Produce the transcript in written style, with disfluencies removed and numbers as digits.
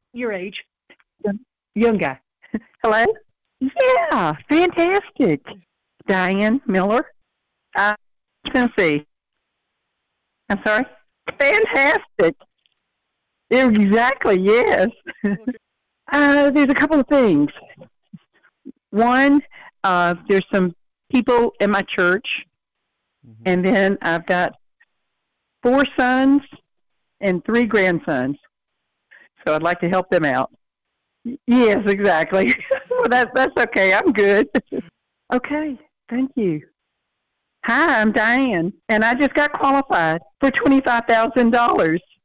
Your age. Young guy. Hello? Yeah, fantastic. Diane Miller, Tennessee. I'm sorry? Fantastic. Exactly, yes. Okay. There's a couple of things. One, there's some people in my church, Mm-hmm. and then I've got 4 sons and 3 grandsons. So I'd like to help them out. Yes, exactly. Well, that's okay. I'm good. Okay, thank you. Hi, I'm Diane, and I just got qualified for $25,000.